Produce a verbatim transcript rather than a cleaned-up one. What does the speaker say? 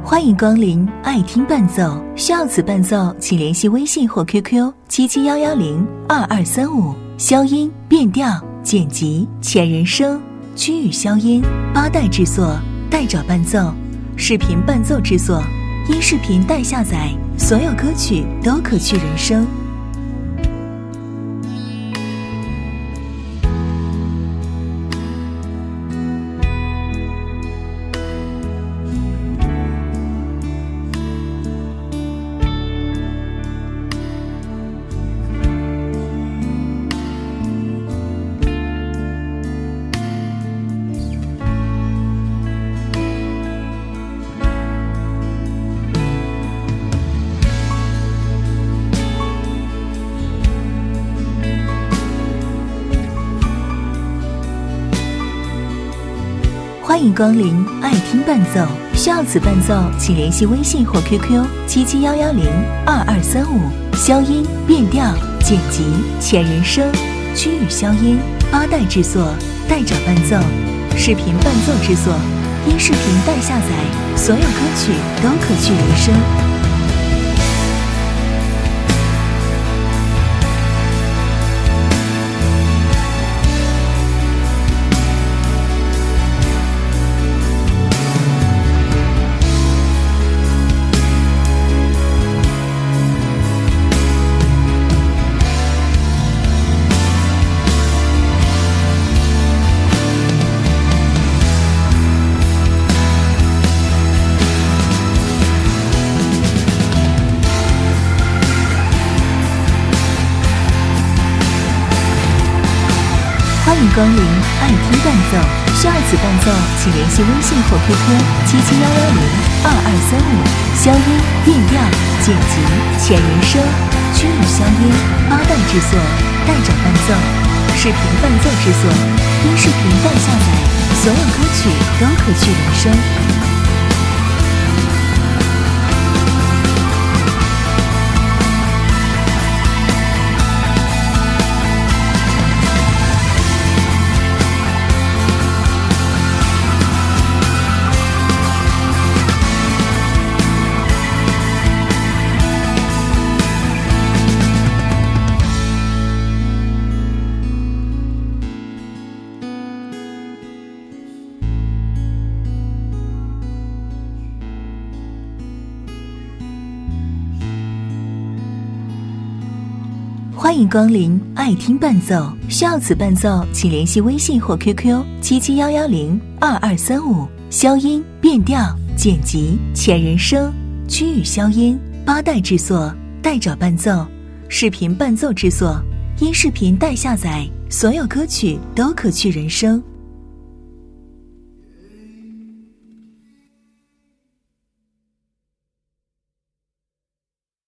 欢迎光临爱听伴奏，需要此伴奏请联系微信或 Q Q 七七幺幺零二二三五，消音、变调、剪辑、前人声、区域消音，八代制作，代找伴奏，视频伴奏制作，音视频代下载，所有歌曲都可去人声。欢迎光临爱听伴奏，需要此伴奏请联系微信或 Q Q 七七幺幺零二二三五，消音、变调、剪辑、前人声、区域消音，八代制作，代找伴奏，视频伴奏制作，音视频代下载，所有歌曲都可去人声。欢迎光临爱听伴奏，需要此伴奏请联系微信或 Q Q 七七幺幺零二二三五，消音、变调、剪辑、前人声、区域消音，八代制作，代找伴奏，视频伴奏制作，音视频代下载，所有歌曲都可去人声。欢迎光临爱听伴奏，需要此伴奏请联系微信或 Q Q 七七幺幺零二二三五，消音、变调、剪辑、前人声、区域消音，八代制作，代找伴奏，视频伴奏制作，音视频代下载，所有歌曲都可去人声。